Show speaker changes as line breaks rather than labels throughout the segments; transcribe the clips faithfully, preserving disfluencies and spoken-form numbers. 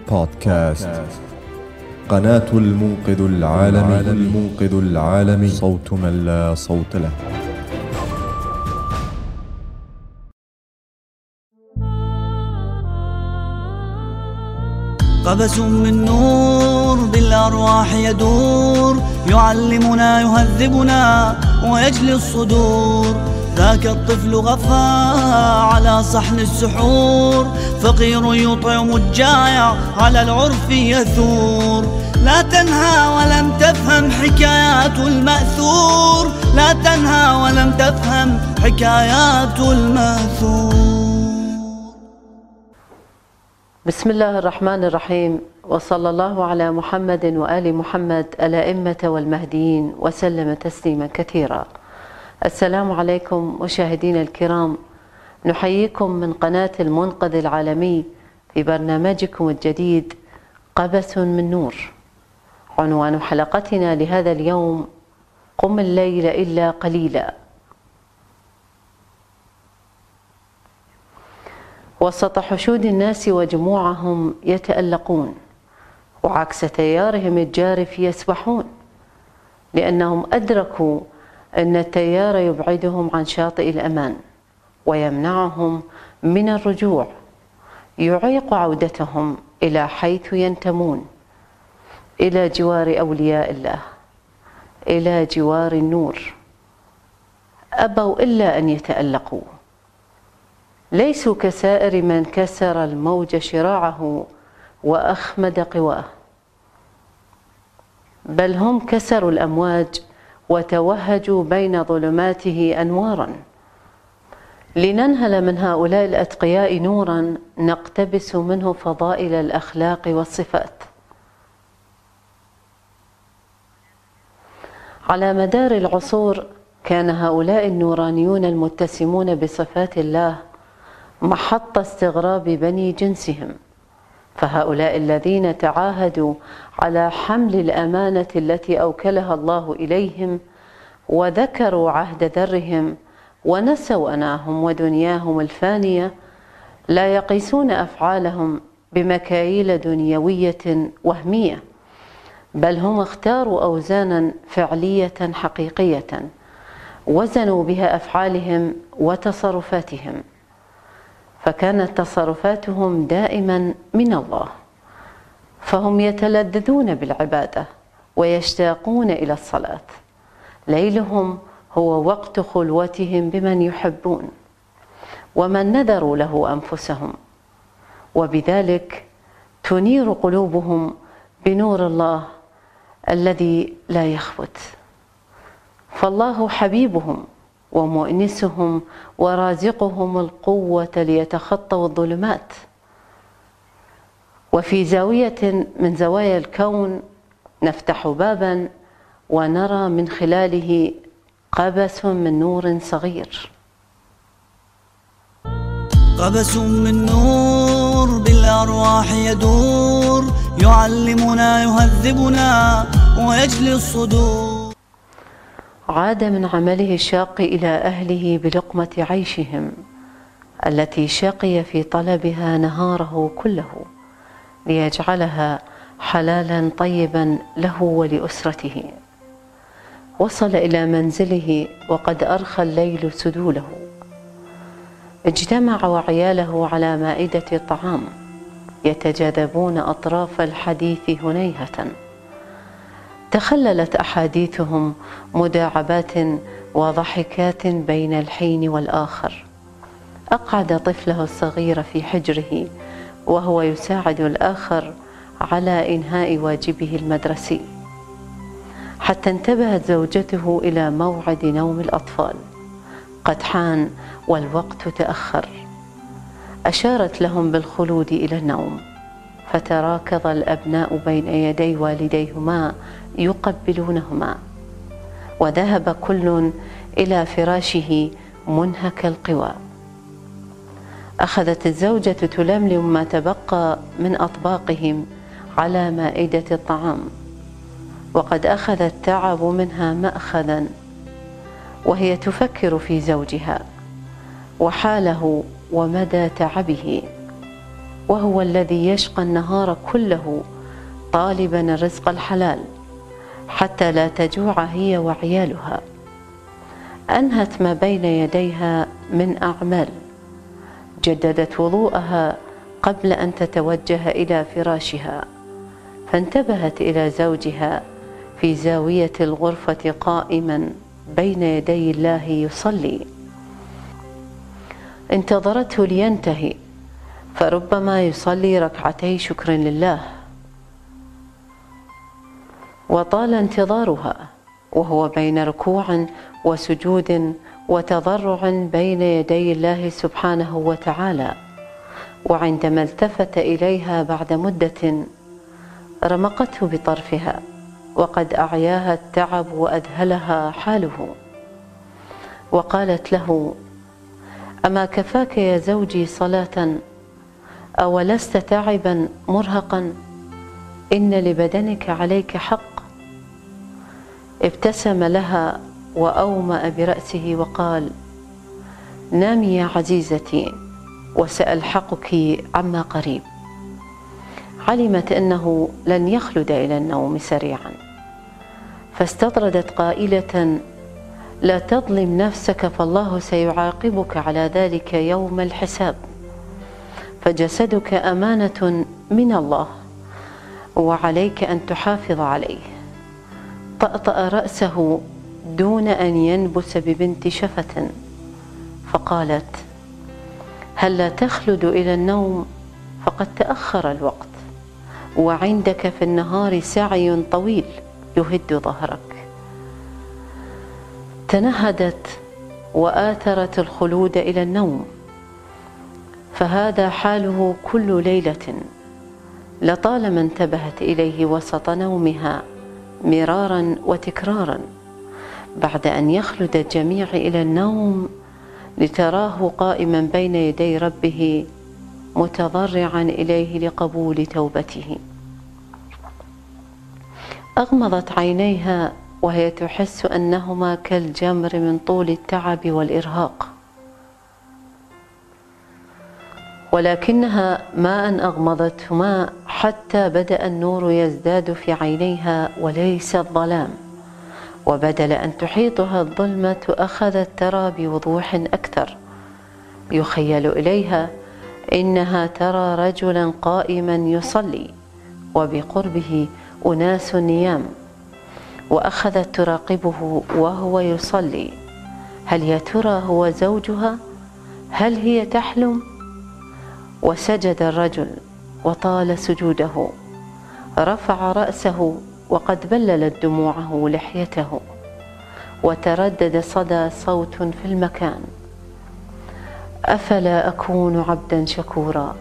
بودكاست قناة المنقذ العالمي المنقذ العالمي صوت من لا صوت له.
قبس من نور بالأرواح يدور، يعلمنا يهذبنا ويجلي الصدور. ذاك الطفل غفى على صحن السحور، فقير يطعم الجائع على العرف يثور. لا تنهى ولم تفهم حكايات المأثور، لا تنهى ولم تفهم حكايات المأثور.
بسم الله الرحمن الرحيم، وصلى الله على محمد وآل محمد الأئمة والمهديين وسلم تسليما كثيرا. السلام عليكم مشاهدينا الكرام، نحييكم من قناة المنقذ العالمي في برنامجكم الجديد قبس من نور. عنوان حلقتنا لهذا اليوم: قم الليل إلا قليلا. وسط حشود الناس وجموعهم يتألقون، وعكس تيارهم الجارف يسبحون، لأنهم أدركوا أن التيار يبعدهم عن شاطئ الأمان ويمنعهم من الرجوع، يعيق عودتهم إلى حيث ينتمون، إلى جوار أولياء الله، إلى جوار النور. أبوا إلا أن يتألقوا، ليسوا كسائر من كسر الموج شراعه وأخمد قواه، بل هم كسروا الأمواج وتوهجوا بين ظلماته أنوارا. لننهل من هؤلاء الأتقياء نورا نقتبس منه فضائل الأخلاق والصفات. على مدار العصور كان هؤلاء النورانيون المتسمون بصفات الله محط استغراب بني جنسهم، فهؤلاء الذين تعاهدوا على حمل الأمانة التي أوكلها الله إليهم وذكروا عهد ذرهم ونسوا أناهم ودنياهم الفانية، لا يقيسون أفعالهم بمكاييل دنيوية وهمية، بل هم اختاروا أوزانا فعلية حقيقية وزنوا بها أفعالهم وتصرفاتهم، فكانت تصرفاتهم دائما من الله، فهم يتلذذون بالعبادة ويشتاقون إلى الصلاة. ليلهم هو وقت خلوتهم بمن يحبون ومن نذروا له أنفسهم، وبذلك تنير قلوبهم بنور الله الذي لا يخفت. فالله حبيبهم ومؤنسهم ورازقهم القوة ليتخطوا الظلمات. وفي زاوية من زوايا الكون نفتح بابا ونرى من خلاله قبس من نور صغير.
قبس من نور بالأرواح يدور، يعلمنا يهذبنا ويجلي الصدور.
عاد من عمله الشاق إلى أهله بلقمة عيشهم التي شقي في طلبها نهاره كله ليجعلها حلالا طيبا له ولأسرته. وصل إلى منزله وقد أرخى الليل سدوله، اجتمع وعياله على مائدة الطعام يتجاذبون أطراف الحديث هنيهة. تخللت أحاديثهم مداعبات وضحكات بين الحين والآخر. أقعد طفله الصغير في حجره وهو يساعد الآخر على إنهاء واجبه المدرسي، حتى انتبهت زوجته إلى موعد نوم الأطفال قد حان والوقت تأخر. أشارت لهم بالخلود إلى النوم، فتراكض الأبناء بين يدي والديهما يقبلونهما، وذهب كل إلى فراشه منهك القوى. أخذت الزوجة تلملم ما تبقى من أطباقهم على مائدة الطعام، وقد أخذ التعب منها مأخذا، وهي تفكر في زوجها وحاله ومدى تعبه. وهو الذي يشقى النهار كله طالبا الرزق الحلال حتى لا تجوع هي وعيالها. أنهت ما بين يديها من أعمال، جددت وضوءها قبل أن تتوجه إلى فراشها، فانتبهت إلى زوجها في زاوية الغرفة قائما بين يدي الله يصلي. انتظرته لينتهي، فربما يصلي ركعتي شكر لله، وطال انتظارها وهو بين ركوع وسجود وتضرع بين يدي الله سبحانه وتعالى. وعندما التفت إليها بعد مدة رمقته بطرفها وقد أعياها التعب وأذهلها حاله، وقالت له: أما كفاك يا زوجي صلاة؟ أولست تعبا مرهقا؟ إن لبدنك عليك حق. ابتسم لها وأومأ برأسه وقال: نامي يا عزيزتي وسألحقك عما قريب. علمت أنه لن يخلد إلى النوم سريعا، فاستطردت قائلة: لا تظلم نفسك فالله سيعاقبك على ذلك يوم الحساب، فجسدك أمانة من الله وعليك أن تحافظ عليه. طأطأ رأسه دون أن ينبس ببنت شفة، فقالت: هل لا تخلد إلى النوم؟ فقد تأخر الوقت، وعندك في النهار سعي طويل يهد ظهرك. تنهدت وآثرت الخلود إلى النوم، فهذا حاله كل ليلة، لطالما انتبهت إليه وسط نومها مرارا وتكرارا بعد أن يخلد الجميع إلى النوم، لتراه قائما بين يدي ربه متضرعا إليه لقبول توبته. أغمضت عينيها وهي تحس أنهما كالجمر من طول التعب والإرهاق، ولكنها ما أن أغمضتهما حتى بدأ النور يزداد في عينيها وليس الظلام، وبدل أن تحيطها الظلمة أخذت ترى بوضوح أكثر. يخيل إليها إنها ترى رجلا قائما يصلي وبقربه أناس نيام، وأخذت تراقبه وهو يصلي. هل يا ترى هو زوجها؟ هل هي تحلم؟ وسجد الرجل وطال سجوده، رفع رأسه وقد بللت دموعه لحيته، وتردد صدى صوت في المكان: أفلا أكون عبدا شكورا.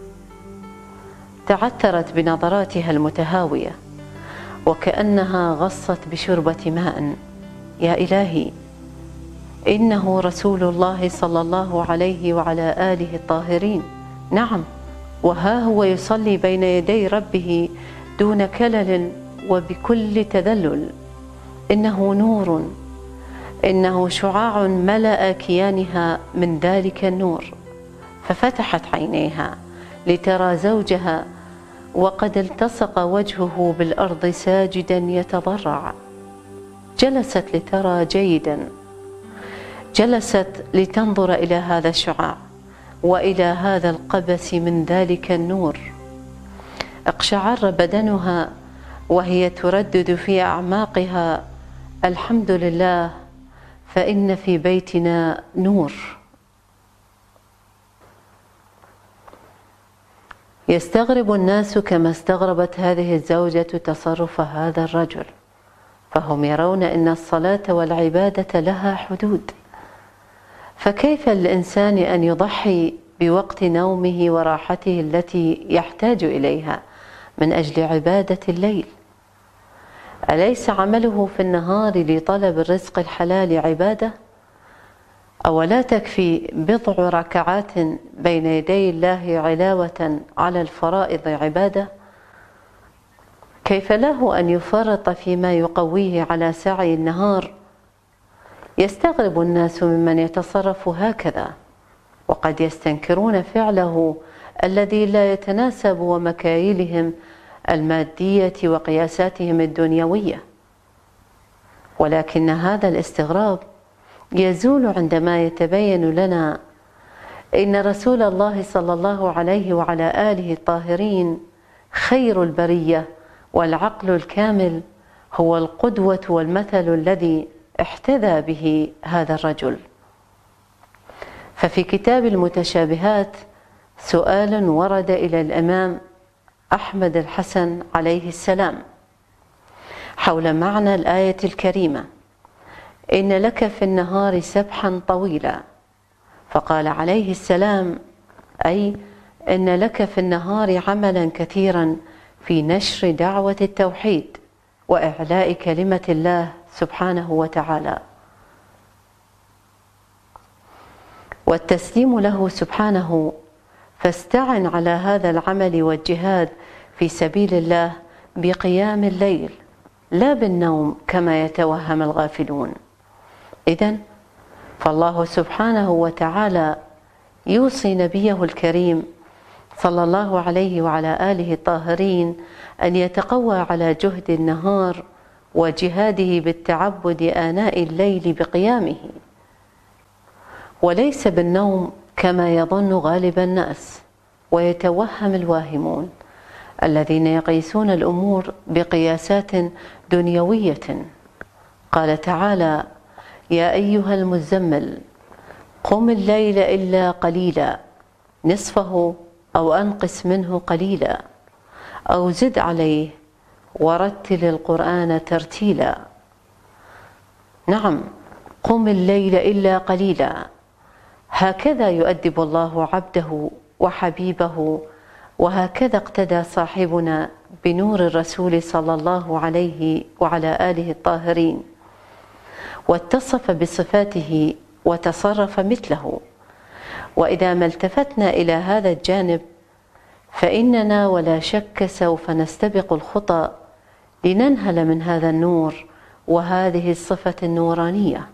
تعثرت بنظراتها المتهاوية وكأنها غصت بشربة ماء: يا إلهي، إنه رسول الله صلى الله عليه وعلى آله الطاهرين، نعم، وها هو يصلي بين يدي ربه دون كلل وبكل تذلل. إنه نور، إنه شعاع ملأ كيانها من ذلك النور. ففتحت عينيها لترى زوجها وقد التصق وجهه بالأرض ساجدا يتضرع. جلست لترى جيدا، جلست لتنظر إلى هذا الشعاع وإلى هذا القبس من ذلك النور. اقشعر بدنها وهي تردد في أعماقها: الحمد لله، فإن في بيتنا نور. يستغرب الناس كما استغربت هذه الزوجة تصرف هذا الرجل، فهم يرون أن الصلاة والعبادة لها حدود، فكيف للإنسان أن يضحي بوقت نومه وراحته التي يحتاج إليها من أجل عبادة الليل؟ أليس عمله في النهار لطلب الرزق الحلال عبادة؟ أولا تكفي بضع ركعات بين يدي الله علاوة على الفرائض عبادة؟ كيف له أن يفرط فيما يقويه على سعي النهار؟ يستغرب الناس ممن يتصرف هكذا، وقد يستنكرون فعله الذي لا يتناسب ومكاييلهم المادية وقياساتهم الدنيوية، ولكن هذا الاستغراب يزول عندما يتبين لنا إن رسول الله صلى الله عليه وعلى آله الطاهرين خير البرية والعقل الكامل هو القدوة والمثل الذي احتذى به هذا الرجل. ففي كتاب المتشابهات سؤال ورد إلى الإمام أحمد الحسن عليه السلام حول معنى الآية الكريمة: إن لك في النهار سبحا طويلا. فقال عليه السلام: أي إن لك في النهار عملا كثيرا في نشر دعوة التوحيد وإعلاء كلمة الله سبحانه وتعالى، والتسليم له سبحانه، فاستعن على هذا العمل والجهاد في سبيل الله بقيام الليل لا بالنوم كما يتوهم الغافلون. إذن فالله سبحانه وتعالى يوصي نبيه الكريم صلى الله عليه وعلى آله الطاهرين أن يتقوى على جهد النهار وجهاده بالتعبد آناء الليل بقيامه، وليس بالنوم كما يظن غالب الناس ويتوهم الواهمون الذين يقيسون الأمور بقياسات دنيوية. قال تعالى: يا أيها المزمل قم الليل إلا قليلا نصفه أو أنقص منه قليلا أو زد عليه ورتل القرآن ترتيلا. نعم، قم الليل إلا قليلا، هكذا يؤدب الله عبده وحبيبه، وهكذا اقتدى صاحبنا بنور الرسول صلى الله عليه وعلى آله الطاهرين، واتصف بصفاته وتصرف مثله. وإذا ما التفتنا إلى هذا الجانب فإننا ولا شك سوف نستبق الخطى لننهل من هذا النور وهذه الصفة النورانية.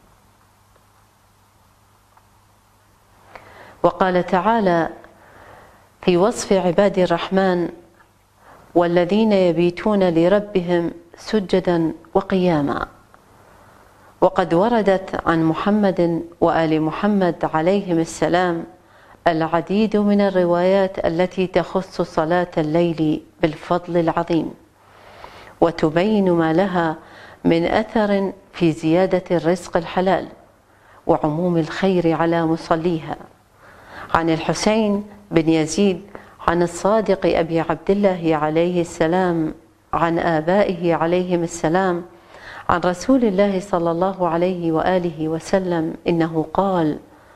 وقال تعالى في وصف عباد الرحمن: والذين يبيتون لربهم سجدا وقياما. وقد وردت عن محمد وآل محمد عليهم السلام العديد من الروايات التي تخص صلاة الليل بالفضل العظيم، وتبين ما لها من أثر في زيادة الرزق الحلال وعموم الخير على مصليها. عن الحسين بن يزيد عن الصادق أبي عبد الله عليه السلام عن آبائه عليهم السلام عن رسول الله صلى الله عليه وآله وسلم إنه قال: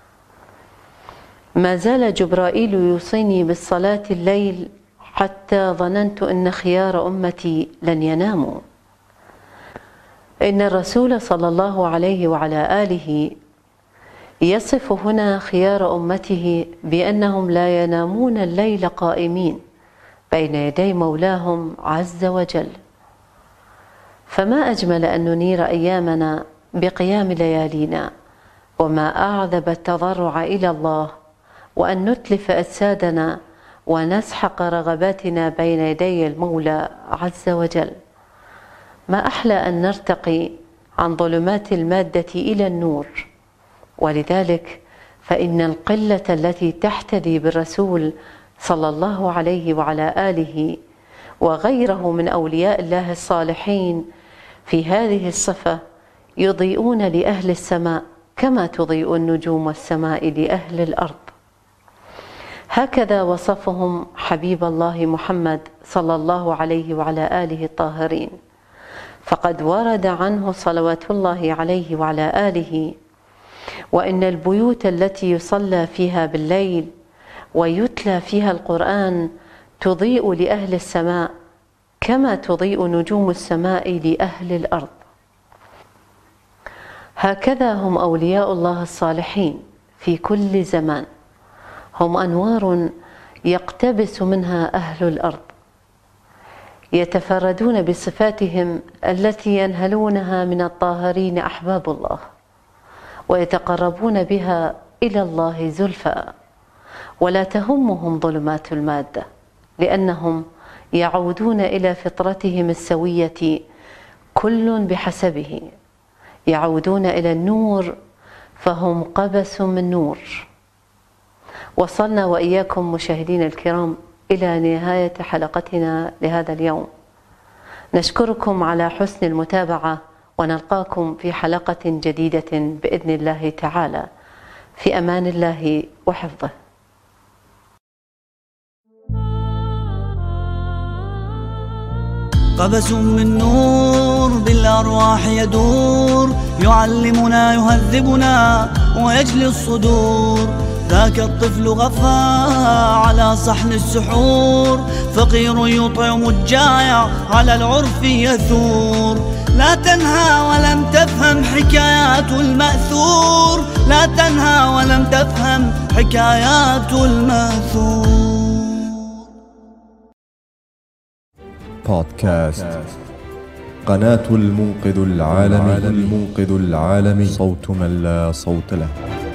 ما زال جبرائيل يوصيني بالصلاة الليل حتى ظننت أن خيار أمتي لن يناموا. إن الرسول صلى الله عليه وعلى آله يصف هنا خيار أمته بأنهم لا ينامون الليل قائمين بين يدي مولاهم عز وجل. فما أجمل أن ننير أيامنا بقيام ليالينا، وما أعذب التضرع إلى الله، وأن نتلف أجسادنا ونسحق رغباتنا بين يدي المولى عز وجل. ما أحلى أن نرتقي عن ظلمات المادة إلى النور. ولذلك فإن القلة التي تحتذي بالرسول صلى الله عليه وعلى آله وغيره من أولياء الله الصالحين في هذه الصفة يضيئون لأهل السماء كما تضيء النجوم السماء لأهل الأرض. هكذا وصفهم حبيب الله محمد صلى الله عليه وعلى آله الطاهرين، فقد ورد عنه صلوات الله عليه وعلى آله: وإن البيوت التي يصلى فيها بالليل ويتلى فيها القرآن تضيء لأهل السماء كما تضيء نجوم السماء لأهل الأرض. هكذا هم أولياء الله الصالحين في كل زمان، هم أنوار يقتبس منها أهل الأرض، يتفردون بصفاتهم التي ينهلونها من الطاهرين أحباب الله، ويتقربون بها إلى الله زلفى، ولا تهمهم ظلمات المادة، لأنهم يعودون إلى فطرتهم السوية كل بحسبه، يعودون إلى النور فهم قبس من نور. وصلنا وإياكم مشاهدين الكرام إلى نهاية حلقتنا لهذا اليوم. نشكركم على حسن المتابعة، ونلقاكم في حلقة جديدة بإذن الله تعالى، في أمان الله وحفظه.
قبس من نور بالأرواح يدور، يعلمنا يهذبنا ويجلي الصدور. ذاك الطفل غفى على صحن السحور، فقير يطعم الجائع على العرف يثور. لا تنهى ولم تفهم حكايات المأثور، لا تنهى ولم تفهم حكايات المأثور.
بودكاست قناة المنقذ العالمي، المنقذ العالمي، صوت من لا صوت له.